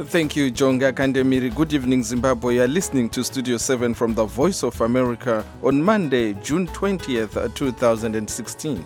Thank you, Jonga Kandemiri. Good evening, Zimbabwe. You are listening to Studio 7 from the Voice of America on Monday, June 20th, 2016.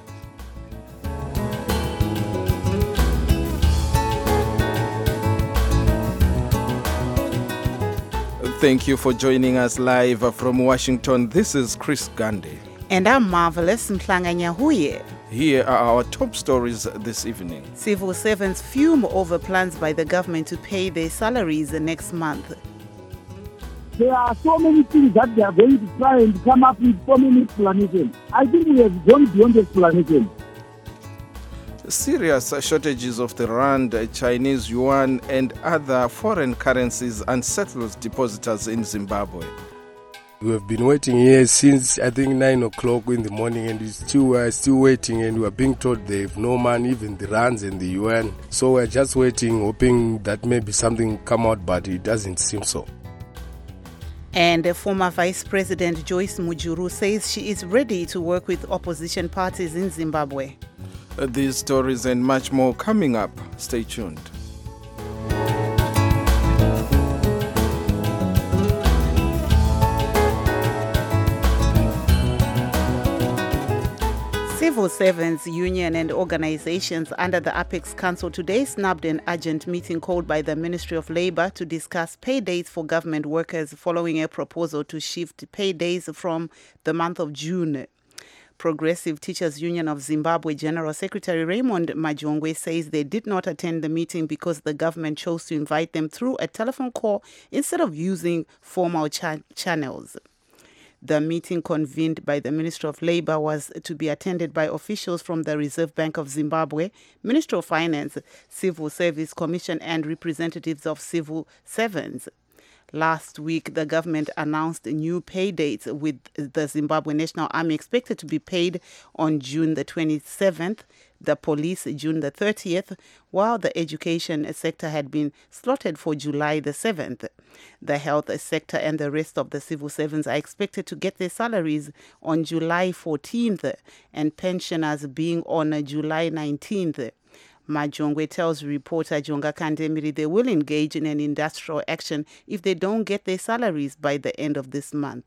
Thank you for joining us live from Washington. This is Chris Gandhi. And I'm Marvelous Mhlanga-Nyahuye. Here are our top stories this evening. Civil servants fume over plans by the government to pay their salaries next month. There are so many things that they are going to try and come up with so many explanations. I think we have gone beyond explanation. Serious shortages of the rand, Chinese yuan, and other foreign currencies unsettles depositors in Zimbabwe. We have been waiting here since I think 9 o'clock in the morning, and we are still waiting, and we are being told they have no money, even the rands and the yuan. So we are just waiting, hoping that maybe something come out, but it doesn't seem so. And former Vice President Joyce Mujuru says she is ready to work with opposition parties in Zimbabwe. These stories and much more coming up. Stay tuned. Civil servants, union and organizations under the Apex Council today snubbed an urgent meeting called by the Ministry of Labour to discuss pay dates for government workers following a proposal to shift pay days from the month of June. Progressive Teachers Union of Zimbabwe General Secretary Raymond Majongwe says they did not attend the meeting because the government chose to invite them through a telephone call instead of using formal channels. The meeting convened by the Ministry of Labour was to be attended by officials from the Reserve Bank of Zimbabwe, Ministry of Finance, Civil Service Commission, and representatives of civil servants. Last week, the government announced new pay dates, with the Zimbabwe National Army expected to be paid on June the 27th, the police June the 30th, while the education sector had been slotted for July the 7th. The health sector and the rest of the civil servants are expected to get their salaries on July 14th, and pensioners being on July 19th. Majongwe tells reporter Jonga Kandemiri they will engage in an industrial action if they don't get their salaries by the end of this month.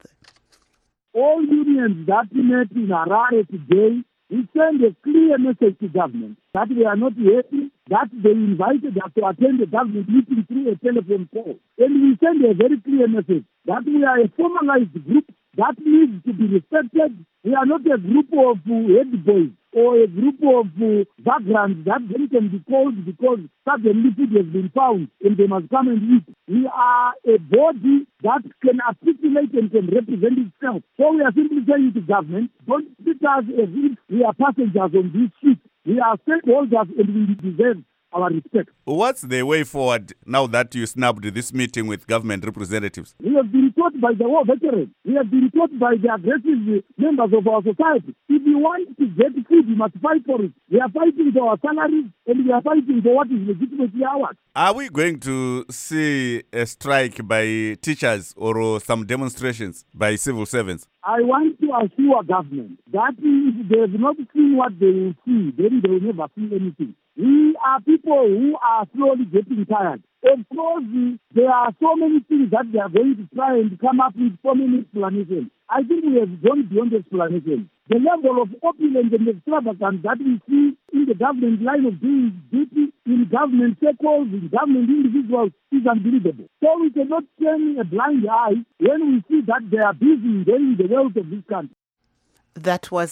All unions that met in Harare today, we send a clear message to government that we are not happy, that they invited us to attend the government meeting through a telephone call. And we send a very clear message that we are a formalized group that needs to be respected. We are not a group of head boys or a group of backgrounds that then can be called because suddenly food has been found and they must come and eat. We are a body that can articulate and can represent itself. So we are simply saying to government, don't treat us as if we are passengers on this ship. We are stakeholders and we deserve our respect. What's the way forward now that you snubbed this meeting with government representatives? We have been taught by the war veterans. We have been taught by the aggressive members of our society. If you want to get food, you must fight for it. We are fighting for our salaries and we are fighting for what is legitimately ours. Are we going to see a strike by teachers or some demonstrations by civil servants? I want to assure government that if they have not seen what they will see, then they will never see anything. We are people who are slowly getting tired. Of course, there are so many things that they are going to try and come up with so many explanations. I think we have gone beyond explanation. The level of opulence and extravagance that we see in the government line of doing duty, in government circles, in government individuals, is unbelievable. So we cannot turn a blind eye when we see that they are busy enjoying the wealth of this country. That was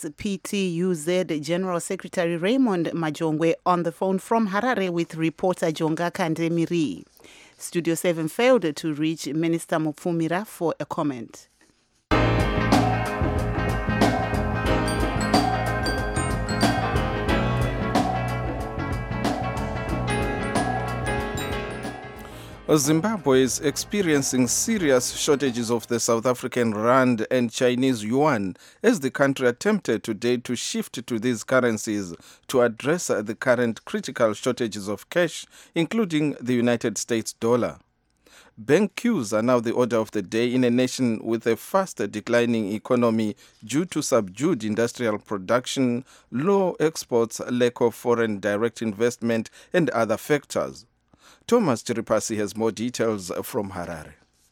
PTUZ General Secretary Raymond Majongwe on the phone from Harare with reporter Jonga Kandemiri. Studio 7 failed to reach Minister Mupfumira for a comment. Zimbabwe is experiencing serious shortages of the South African rand and Chinese yuan as the country attempted today to shift to these currencies to address the current critical shortages of cash, including the United States dollar. Bank queues are now the order of the day in a nation with a fast declining economy due to subdued industrial production, low exports, lack of foreign direct investment, and other factors. Thomas Chiripasi has more details from Harare.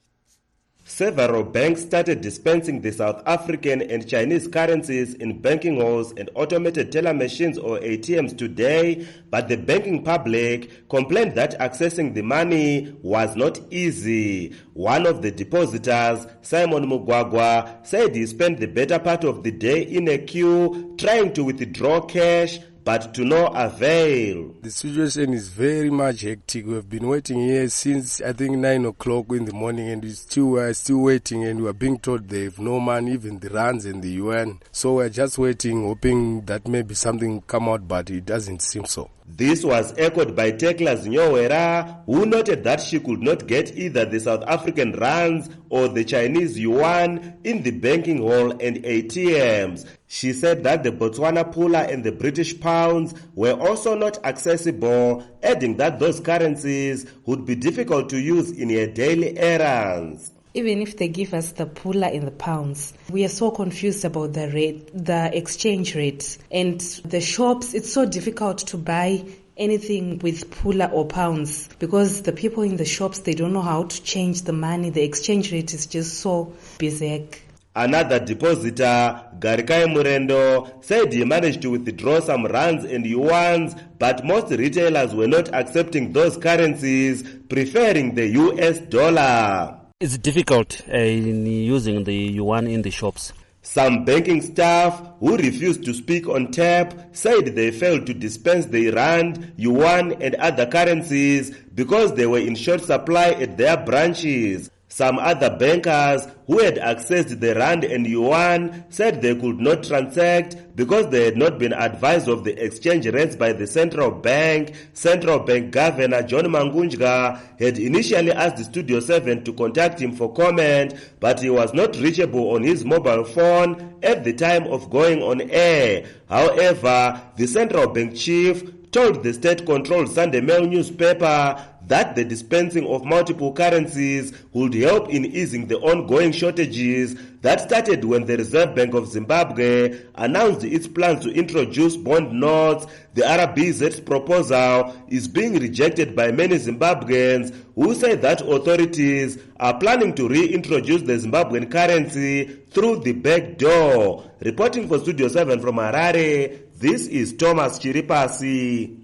Several banks started dispensing the South African and Chinese currencies in banking halls and automated teller machines or ATMs today, but the banking public complained that accessing the money was not easy. One of the depositors, Simon Mugwagwa, said he spent the better part of the day in a queue trying to withdraw cash, but to no avail. The situation is very much hectic. We have been waiting here since, I think, 9 o'clock in the morning, and we're still waiting, and we're being told they have no money, even the rands and the yuan. So we're just waiting, hoping that maybe something come out, but it doesn't seem so. This was echoed by Tekla Nyowera, who noted that she could not get either the South African rands or the Chinese yuan in the banking hall and ATMs. She said that the Botswana pula and the British pounds were also not accessible, adding that those currencies would be difficult to use in her daily errands. Even if they give us the pula in the pounds, we are so confused about the rate, the exchange rate. And the shops, it's so difficult to buy anything with pula or pounds because the people in the shops, they don't know how to change the money. The exchange rate is just so bizarre. Another depositor, Garikai Murendo, said he managed to withdraw some rands and yuans, but most retailers were not accepting those currencies, preferring the US dollar. It's difficult in using the yuan in the shops. Some banking staff who refused to speak on tap said they failed to dispense the rand, yuan and other currencies because they were in short supply at their branches. Some other bankers who had accessed the rand and yuan said they could not transact because they had not been advised of the exchange rates by the central bank. Central Bank Governor John Mangunjga had initially asked Studio 7 to contact him for comment, but he was not reachable on his mobile phone at the time of going on air. However, the central bank chief told the state-controlled Sunday Mail newspaper that the dispensing of multiple currencies would help in easing the ongoing shortages that started when the Reserve Bank of Zimbabwe announced its plans to introduce bond notes. The RBZ's proposal is being rejected by many Zimbabweans who say that authorities are planning to reintroduce the Zimbabwean currency through the back door. Reporting for Studio 7 from Harare, this is Thomas Chiripasi.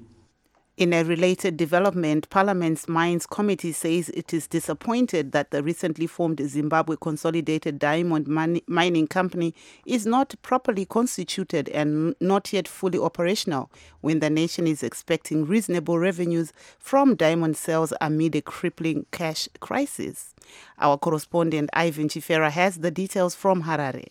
In a related development, Parliament's Mines Committee says it is disappointed that the recently formed Zimbabwe Consolidated Diamond Mining Company is not properly constituted and not yet fully operational when the nation is expecting reasonable revenues from diamond sales amid a crippling cash crisis. Our correspondent Ivan Chifera has the details from Harare.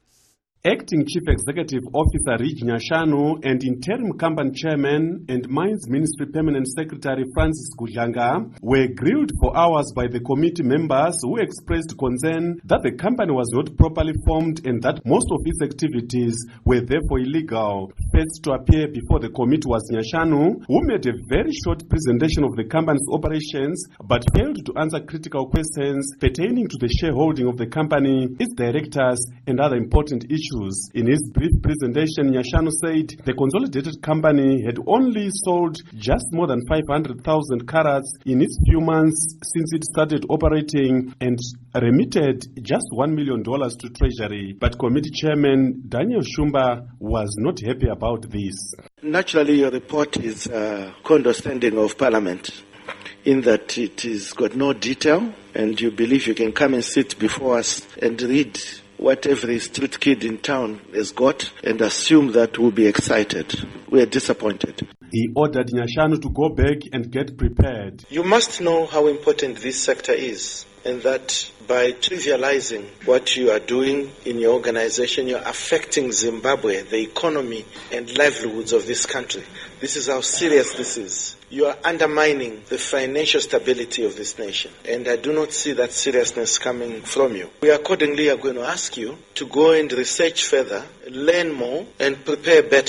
Acting Chief Executive Officer Ridge Nyashanu and Interim Company Chairman and Mines Ministry Permanent Secretary Francis Gudlanga were grilled for hours by the committee members who expressed concern that the company was not properly formed and that most of its activities were therefore illegal. First to appear before the committee was Nyashanu, who made a very short presentation of the company's operations but failed to answer critical questions pertaining to the shareholding of the company, its directors and other important issues. In his brief presentation, Nyashanu said the consolidated company had only sold just more than 500,000 carats in its few months since it started operating and remitted just $1 million to Treasury. But committee chairman Daniel Shumba was not happy about this. Naturally, your report is condescending of Parliament in that it has got no detail, and you believe you can come and sit before us and read what every street kid in town has got and assume that we'll be excited. We are disappointed. He ordered Nyashanu to go back and get prepared. You must know how important this sector is, and that by trivializing what you are doing in your organization, you're affecting Zimbabwe, the economy and livelihoods of this country. This is how serious this is. You are undermining the financial stability of this nation, and I do not see that seriousness coming from you. We accordingly are going to ask you to go and research further, learn more, and prepare better.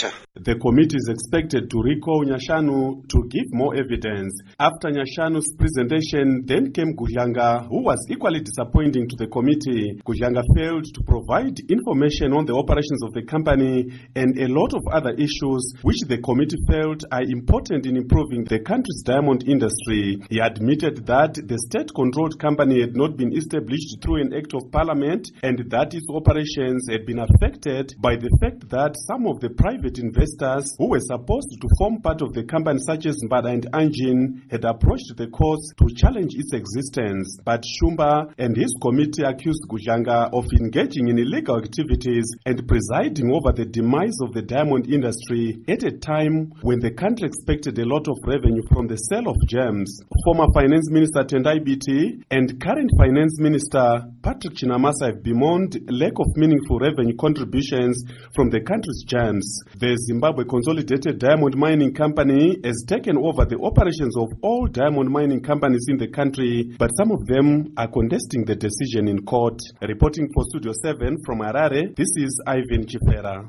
The committee is expected to recall Nyashanu to give more evidence. After Nyashanu's presentation, then came Guhyanga, who was equally disappointing to the committee. Guhyanga failed to provide information on the operations of the company and a lot of other issues which the committee felt are important in improving the country's diamond industry. He admitted that the state-controlled company had not been established through an act of parliament and that its operations had been affected by the fact that some of the private investors who were supposed to form part of the company, such as Mbada and Anjin, had approached the courts to challenge its existence. But Shumba and his committee accused Guhyanga of engaging in illegal activities and presiding over the demise of the diamond industry at a time when the country expected a lot of revenue from the sale of gems. Former Finance Minister Tendai Biti and current Finance Minister Patrick Chinamasa have bemoaned lack of meaningful revenue contributions from the country's gems. The Zimbabwe Consolidated Diamond Mining Company has taken over the operations of all diamond mining companies in the country, but some of them are contesting the decision in court. Reporting for Studio 7 from Harare, this is Ivan Chifera.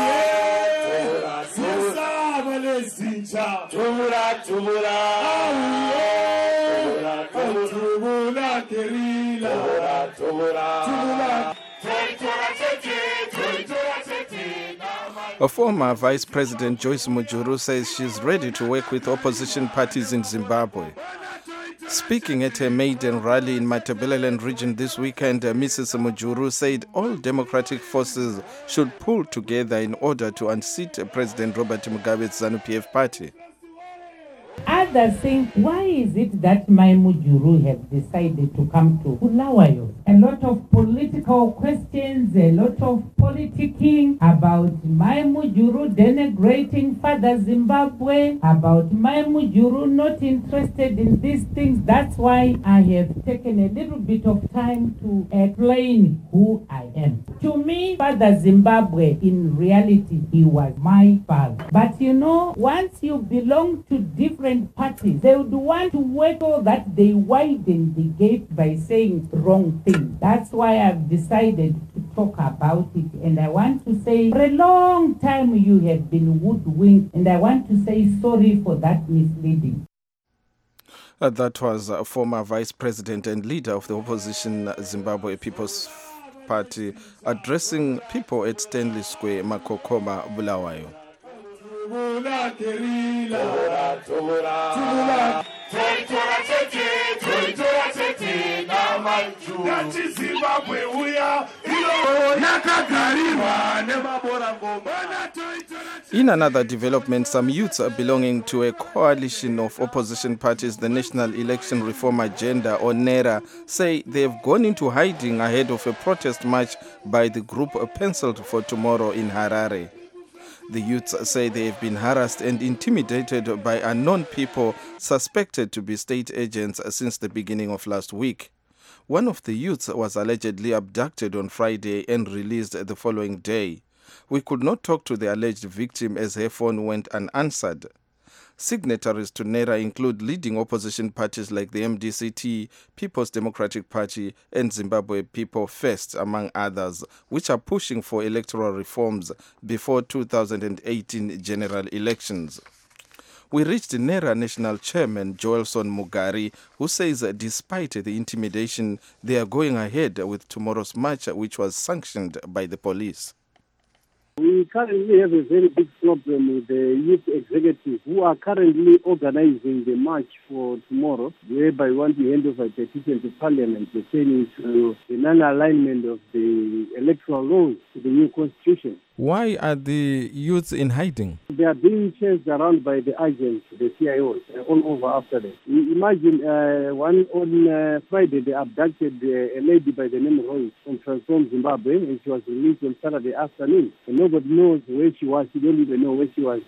A former Vice President Joyce Mujuru says she's ready to work with opposition parties in Zimbabwe. Speaking at a maiden rally in Matabeleland region this weekend, Mrs. Mujuru said all democratic forces should pull together in order to unseat President Robert Mugabe's ZANU-PF party. Others think, why is it that my Mujuru have decided to come to Bulawayo? A lot of political questions, a lot of politicking about my Mujuru denigrating Father Zimbabwe, about my Mujuru not interested in these things. That's why I have taken a little bit of time to explain who I am. To me, Father Zimbabwe, in reality, he was my father. But you know, once you belong to different parties, they would want to work so that they widen the gate by saying wrong things. That's why I've decided to talk about it. And I want to say, for a long time you have been hoodwinked, and I want to say sorry for that misleading. That was a former Vice President and leader of the opposition Zimbabwe People's Party addressing people at Stanley Square, Makokoma, Bulawayo. In another development, some youths belonging to a coalition of opposition parties, the National Election Reform Agenda, or NERA, say they have gone into hiding ahead of a protest march by the group penciled for tomorrow in Harare. The youths say they have been harassed and intimidated by unknown people suspected to be state agents since the beginning of last week. One of the youths was allegedly abducted on Friday and released the following day. We could not talk to the alleged victim as her phone went unanswered. Signatories to NERA include leading opposition parties like the MDCT, People's Democratic Party, and Zimbabwe People First, among others, which are pushing for electoral reforms before 2018 general elections. We reached NERA National Chairman Joelson Mugari, who says despite the intimidation, they are going ahead with tomorrow's march, which was sanctioned by the police. We currently have a very big problem with the youth executive who are currently organizing the march for tomorrow, whereby we want to hand over a petition to Parliament pertaining to the non-alignment of the electoral laws to the new constitution. Why are the youths in hiding? They are being chased around by the agents, the CIOs, all over after them. Imagine one on Friday they abducted a lady by the name of Roy from Transform Zimbabwe, and she was released on Saturday afternoon. And nobody knows where she was. She don't even know where she was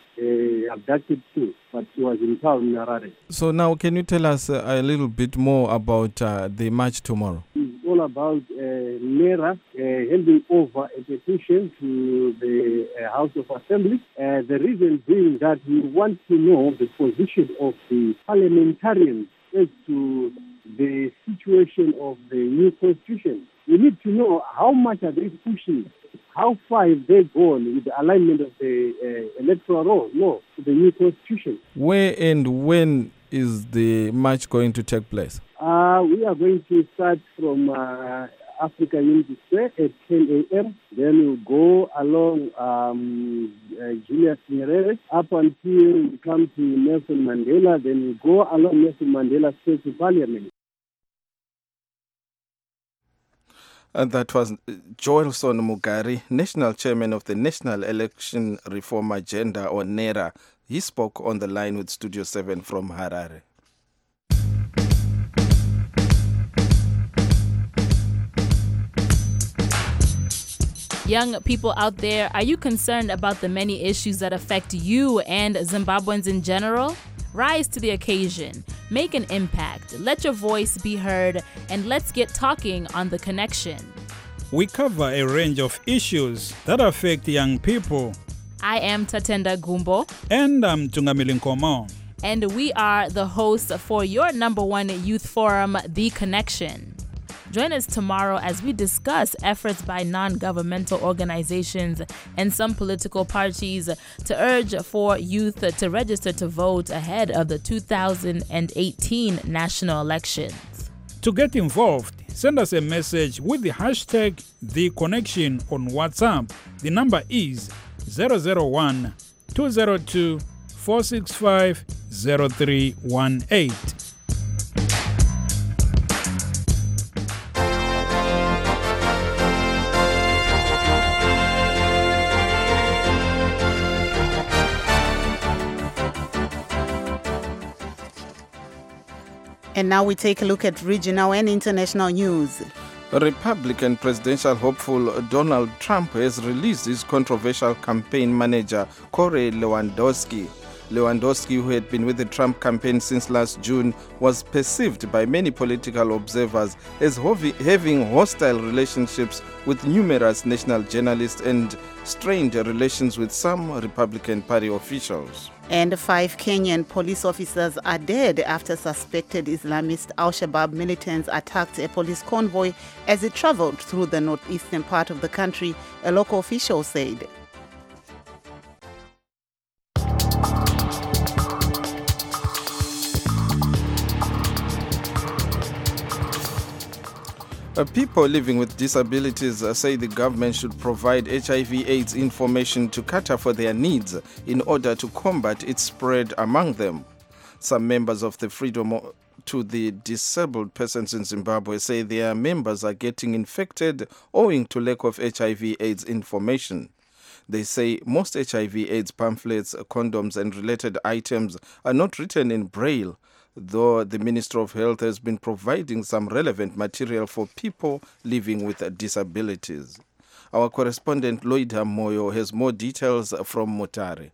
abducted to, but she was in town in Harare. So now can you tell us a little bit more about the march tomorrow? It's all about NERA handing over a petition to the House of Assembly. The reason being that we want to know the position of the parliamentarians as to the situation of the new constitution. we need to know how much are they pushing, how far have they gone with the alignment of the electoral law to the new constitution. Where and when is the march going to take place? We are going to start from Africa Unity Square at 10 a.m. Then we'll go along Julius Nyerere up until we come to Nelson Mandela. Then we go along Nelson Mandela Square to Parliament. And that was Joelson Mugari, National Chairman of the National Election Reform Agenda, or NERA. He spoke on the line with Studio 7 from Harare. Young people out there, are you concerned about the many issues that affect you and Zimbabweans in general? Rise to the occasion, make an impact, let your voice be heard, and let's get talking on The Connection. We cover a range of issues that affect young people. I am Tatenda Gumbo. And I'm Tungamili Nkomo. And we are the hosts for your #1 youth forum, The Connection. Join us tomorrow as we discuss efforts by non-governmental organizations and some political parties to urge for youth to register to vote ahead of the 2018 national elections. To get involved, send us a message with the hashtag #TheConnection on WhatsApp. The number is 001 202 465 0318. And now we take a look at regional and international news. Republican presidential hopeful Donald Trump has released his controversial campaign manager, Corey Lewandowski. Lewandowski, who had been with the Trump campaign since last June, was perceived by many political observers as having hostile relationships with numerous national journalists and strained relations with some Republican Party officials. And 5 Kenyan police officers are dead after suspected Islamist Al-Shabaab militants attacked a police convoy as it traveled through the northeastern part of the country, a local official said. People living with disabilities say the government should provide HIV/AIDS information to cater for their needs in order to combat its spread among them. Some members of the Freedom to the Disabled Persons in Zimbabwe say their members are getting infected owing to lack of HIV/AIDS information. They say most HIV/AIDS pamphlets, condoms and related items are not written in Braille, though the Ministry of Health has been providing some relevant material for people living with disabilities. Our correspondent Lloyd Moyo has more details from Mutare.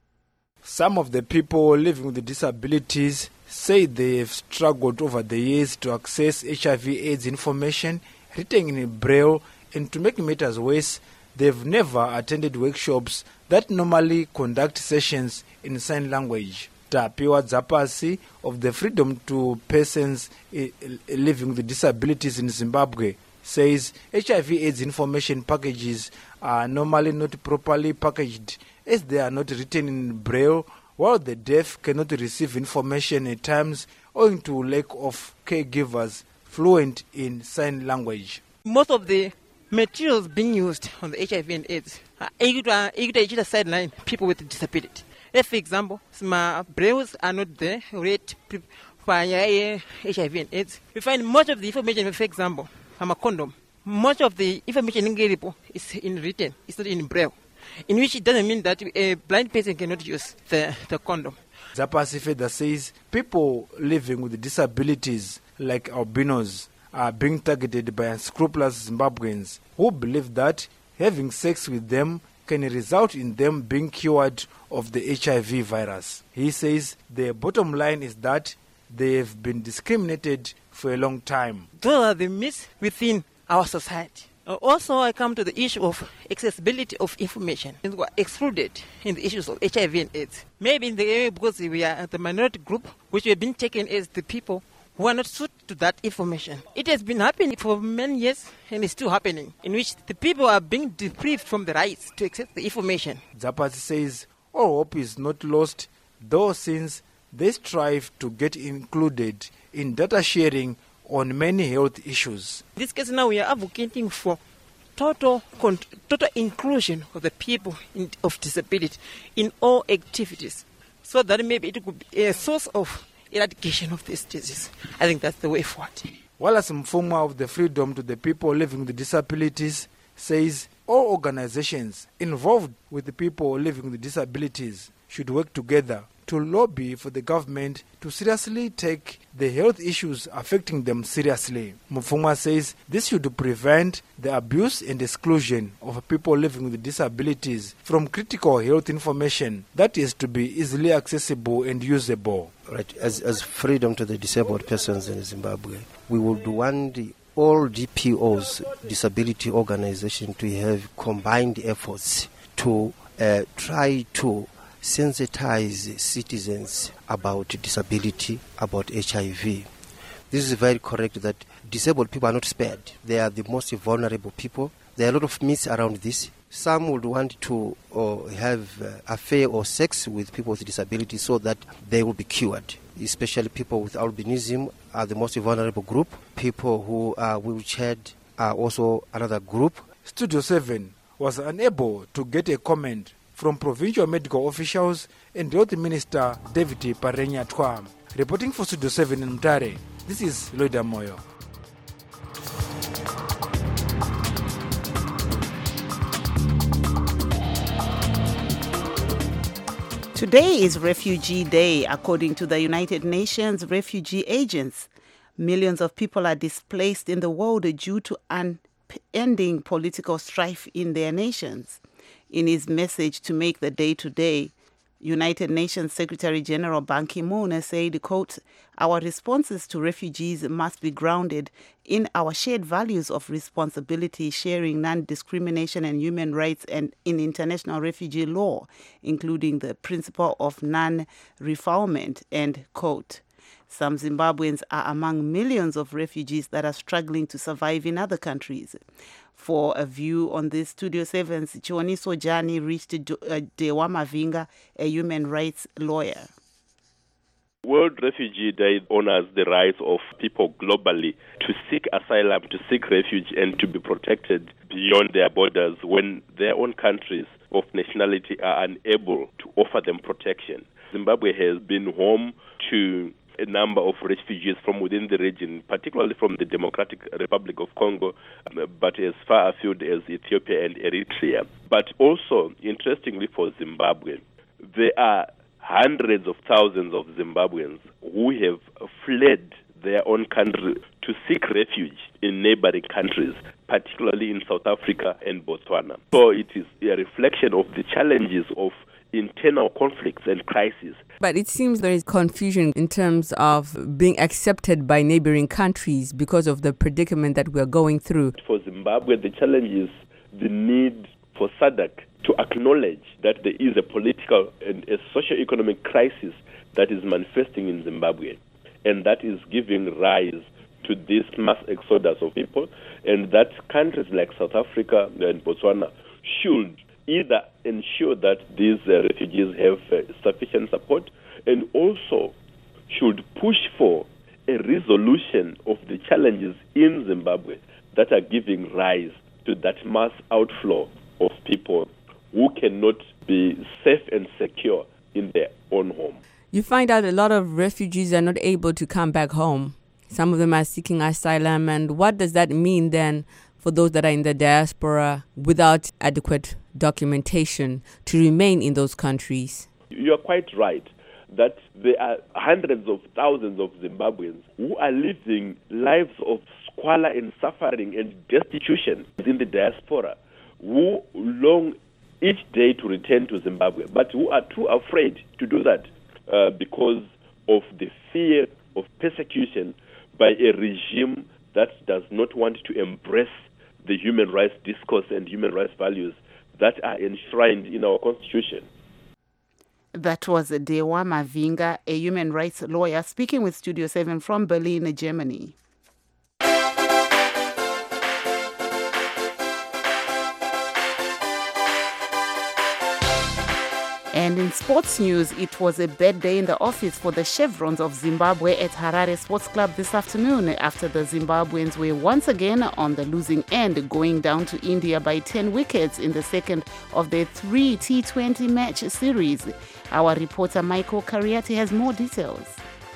Some of the people living with disabilities say they have struggled over the years to access HIV/AIDS information written in Braille, and to make matters worse, they've never attended workshops that normally conduct sessions in sign language. Tapiwa Zapasi of the Freedom to Persons Living with Disabilities in Zimbabwe says HIV/AIDS information packages are normally not properly packaged as they are not written in Braille, while the deaf cannot receive information at times owing to lack of caregivers fluent in sign language. Most of the materials being used on the HIV and AIDS are sideline people with disability. If, for example, some brailles are not there, rate for HIV and AIDS. We find much of the information, for example, from a condom, much of the information in Garipo is in written, it's not in braille, in which it doesn't mean that a blind person cannot use the condom. Zapasi Feda says people living with disabilities like albinos are being targeted by unscrupulous Zimbabweans who believe that having sex with them can result in them being cured of the HIV virus. He says the bottom line is that they have been discriminated for a long time. Those are the myths within our society. Also, I come to the issue of accessibility of information. We are excluded in the issues of HIV and AIDS. Maybe in the area because we are the minority group, which we have been taken as the people who are not suited to that information. It has been happening for many years and it's still happening, in which the people are being deprived from the rights to access the information. Zapati says all hope is not lost, though, since they strive to get included in data sharing on many health issues. In this case now we are advocating for total inclusion of the people of disability in all activities, so that maybe it could be a source of eradication of this disease. I think that's the way forward. Wallace Mfuma of the Freedom to the People Living with Disabilities says all organizations involved with the people living with disabilities should work together to lobby for the government to seriously take the health issues affecting them seriously. Mfuma says this should prevent the abuse and exclusion of people living with disabilities from critical health information that is to be easily accessible and usable. Right. As Freedom to the Disabled Persons in Zimbabwe, we would want all DPOs, disability organizations, to have combined efforts to try to sensitize citizens about disability, about HIV. This is very correct that disabled people are not spared. They are the most vulnerable people. There are a lot of myths around this. Some would want to have affair or sex with people with disabilities so that they will be cured. Especially people with albinism are the most vulnerable group. People who are wheelchaired are also another group. Studio 7 was unable to get a comment from provincial medical officials and Health Minister David Parenya Twam. Reporting for Studio 7 in Mtare, this is Loida Moyo. Today is Refugee Day, according to the United Nations Refugee Agents. Millions of people are displaced in the world due to unending political strife in their nations. In his message to make the day today, United Nations Secretary General Ban Ki-moon said, quote, "Our responses to refugees must be grounded in our shared values of responsibility, sharing, non-discrimination and human rights, and in international refugee law, including the principle of non-refoulement," end quote. Some Zimbabweans are among millions of refugees that are struggling to survive in other countries. For a view on this, Studio 7's Chioniso Jani reached Dewa Mavinga, a human rights lawyer. World Refugee Day honors the rights of people globally to seek asylum, to seek refuge, and to be protected beyond their borders when their own countries of nationality are unable to offer them protection. Zimbabwe has been home to a number of refugees from within the region, particularly from the Democratic Republic of Congo, but as far afield as Ethiopia and Eritrea. But also, interestingly for Zimbabwe, there are hundreds of thousands of Zimbabweans who have fled their own country to seek refuge in neighboring countries, particularly in South Africa and Botswana. So it is a reflection of the challenges of internal conflicts and crises. But it seems there is confusion in terms of being accepted by neighboring countries because of the predicament that we are going through. For Zimbabwe, the challenge is the need for SADC to acknowledge that there is a political and a socio-economic crisis that is manifesting in Zimbabwe, and that is giving rise to this mass exodus of people, and that countries like South Africa and Botswana should either ensure that these refugees have sufficient support, and also should push for a resolution of the challenges in Zimbabwe that are giving rise to that mass outflow of people who cannot be safe and secure in their own home. You find out a lot of refugees are not able to come back home. Some of them are seeking asylum. And what does that mean then for those that are in the diaspora without adequate documentation to remain in those countries? You are quite right that there are hundreds of thousands of Zimbabweans who are living lives of squalor and suffering and destitution in the diaspora, who long each day to return to Zimbabwe, but who are too afraid to do that because of the fear of persecution by a regime that does not want to embrace the human rights discourse and human rights values that are enshrined in our Constitution. That was Dewa Mavinga, a human rights lawyer, speaking with Studio 7 from Berlin, Germany. And in sports news, it was a bad day in the office for the Chevrons of Zimbabwe at Harare Sports Club this afternoon after the Zimbabweans were once again on the losing end, going down to India by 10 wickets in the second of their 3 T20 match series. Our reporter Michael Kariati has more details.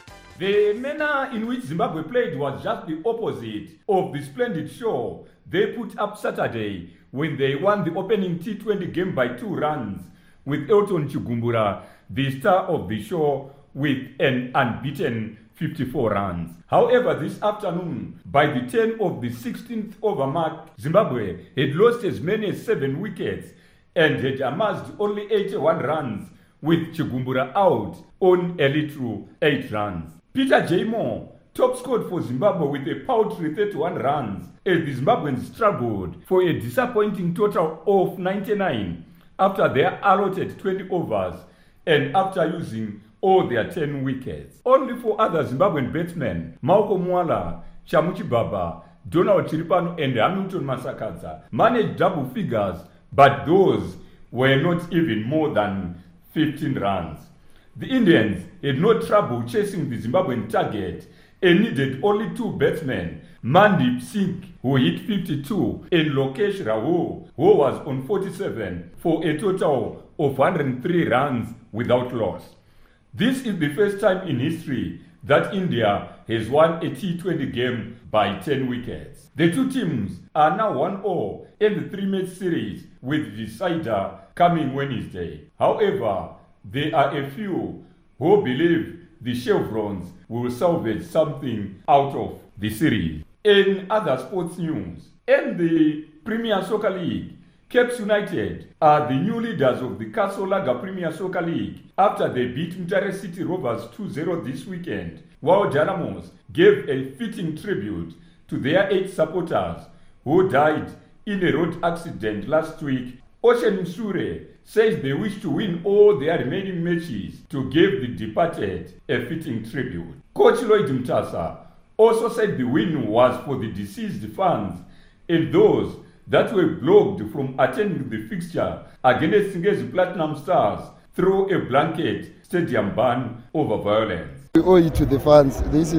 The manner in which Zimbabwe played was just the opposite of the splendid show they put up Saturday when they won the opening T20 game by 2 runs, with Elton Chigumbura, the star of the show, with an unbeaten 54 runs. However, this afternoon, by the turn of the 16th over mark, Zimbabwe had lost as many as 7 wickets and had amassed only 81 runs, with Chigumbura out on a little 8 runs. Peter J. Moore top scored for Zimbabwe with a paltry 31 runs as the Zimbabweans struggled for a disappointing total of 99 after their allotted 20 overs and after using all their 10 wickets. Only 4 other Zimbabwean batsmen, Malcolm Mwala, Chamuchi Baba, Donald Chiripano and Hamilton Masakadza, managed double figures, but those were not even more than 15 runs. The Indians had no trouble chasing the Zimbabwean target and needed only 2 batsmen, Mandeep Singh, who hit 52, and Lokesh Rahul, who was on 47, for a total of 103 runs without loss. This is the first time in history that India has won a T20 game by 10 wickets. The 2 teams are now 1-0 in the 3-match series, with the decider coming Wednesday. However, there are a few who believe the Chevrons will salvage something out of the series. In other sports news, in the Premier Soccer League, Cape United are the new leaders of the Castle Lager Premier Soccer League after they beat Mutare City Rovers 2-0 this weekend, while Dynamos gave a fitting tribute to their 8 supporters who died in a road accident last week. Ocean Msure says they wish to win all their remaining matches to give the departed a fitting tribute. Coach Lloyd Mtasa also said the win was for the deceased fans and those that were blocked from attending the fixture against Singesi Platinum Stars through a blanket stadium ban over violence. We owe it to the fans. This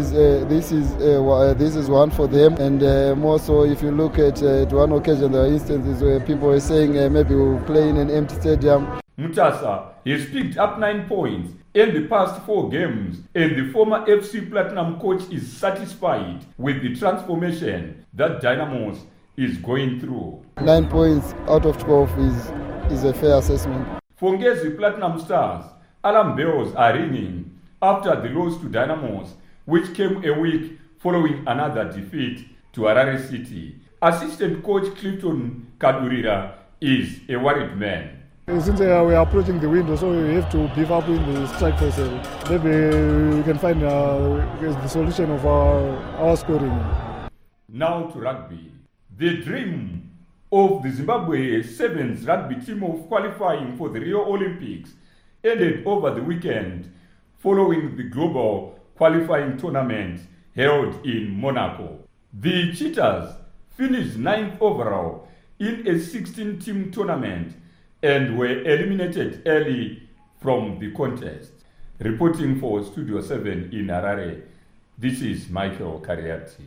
is one for them, and more so if you look at one occasion there are instances where people were saying maybe we'll play in an empty stadium. Mutasa has picked up 9 points in the past 4 games, and the former FC Platinum coach is satisfied with the transformation that Dynamos is going through. 9 points out of 12 is a fair assessment. For Ngezi Platinum Stars, alarm bells are ringing after the loss to Dynamos, which came a week following another defeat to Harare City. Assistant coach Clifton Kadurira is a worried man. Since we are approaching the window, so we have to beef up in the strike force. Maybe we can find the solution of our scoring. Now to rugby. The dream of the Zimbabwe Sevens rugby team of qualifying for the Rio Olympics ended over the weekend following the global qualifying tournament held in Monaco. The Cheetahs finished 9th overall in a 16-team tournament and were eliminated early from the contest. Reporting for Studio 7 in Harare, this is Michael Kariati.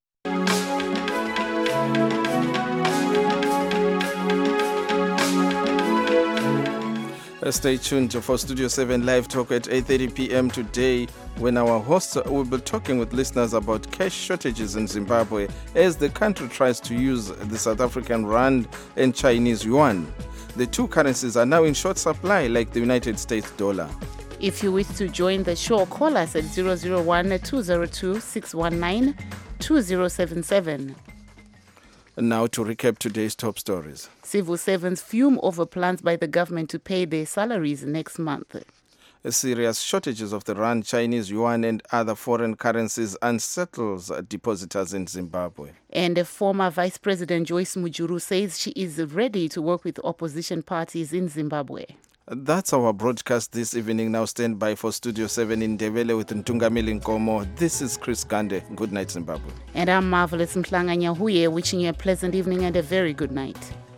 Stay tuned for Studio 7 Live Talk at 8:30 p.m. today, when our hosts will be talking with listeners about cash shortages in Zimbabwe as the country tries to use the South African rand and Chinese yuan. The 2 currencies are now in short supply, like the United States dollar. If you wish to join the show, call us at 001-202-619-2077. Now to recap today's top stories. Civil servants fume over plans by the government to pay their salaries next month. Serious shortages of the rand, Chinese yuan and other foreign currencies unsettles depositors in Zimbabwe. And former Vice President Joyce Mujuru says she is ready to work with opposition parties in Zimbabwe. That's our broadcast this evening. Now stand by for Studio 7 in Ndebele with Ntungamili Nkomo. This is Chris Gande. Good night, Zimbabwe. And I'm Marvelous Mhlanga Nyahuye, wishing you a pleasant evening and a very good night.